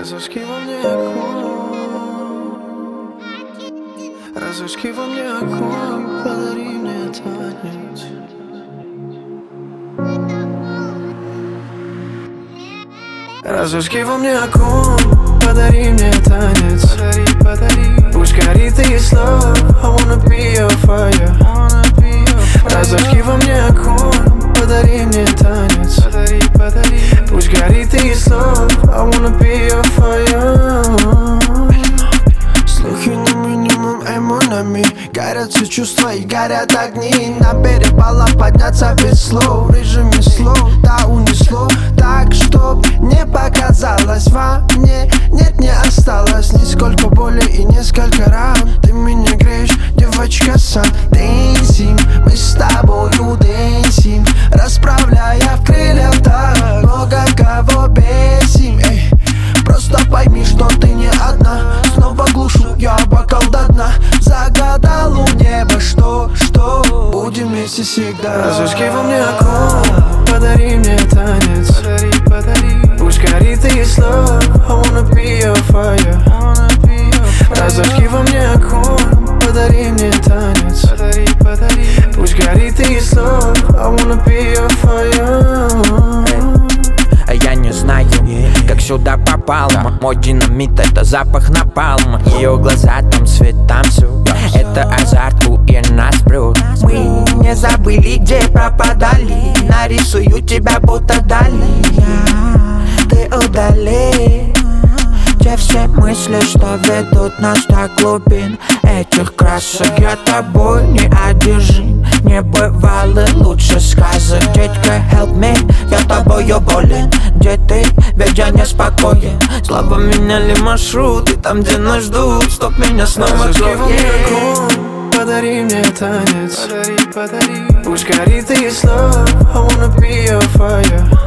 Разожги во мне огонь, разожги во мне огонь, подари мне танец. Разожги во мне огонь, подари мне танец. Подари, подари. Пусть горит и слов, I wanna be your fire. Разожги во мне огонь, подари мне танец. Подари, подари. Пусть горит и слов, I wanna be your fire. Слухи на минимум, эмонами. Горят все чувства и горят огни. На берег бала подняться без слов. Режиме слов, да унесло. Так, чтоб не показалось во мне. Нет, не осталось нисколько боли и несколько ран. Ты меня греешь, девочка, сам дэнсим. Мы с тобою дэнсим, расправляя в крыльях так. Много кого бесим, эй. Просто пойми, что ты не одна. Снова глушу я бокал до дна. Загадал у неба, что будем вместе всегда. Разожги во мне огонь, подари мне танец. Подари, подари. Пусть горит и слов, I wanna be your fire. Разожги во мне огонь, подари мне танец. Подари, подари. Пусть горит и слов, I wanna be your fire. Я не знаю, как сюда попал. Мой динамит — это запах напалма. Ее глаза там свет танцуют. Это азарт, и нас прет. Мы не забыли, где пропадали. Нарисую тебя будто дали. Ты удали те все мысли, что ведут нас до глубин этих красок. Я тобой не одержим, не бывало лучше сказок. Детка, help me, я тобою болен. Где ты, ведь я неспокоен. Слабо меняли маршруты, там, где нас ждут. Стоп, меня снова Разожги во мне кроет. огонь, подари мне танец. Подари, подари. Пусть горит и слов, I wanna be your fire.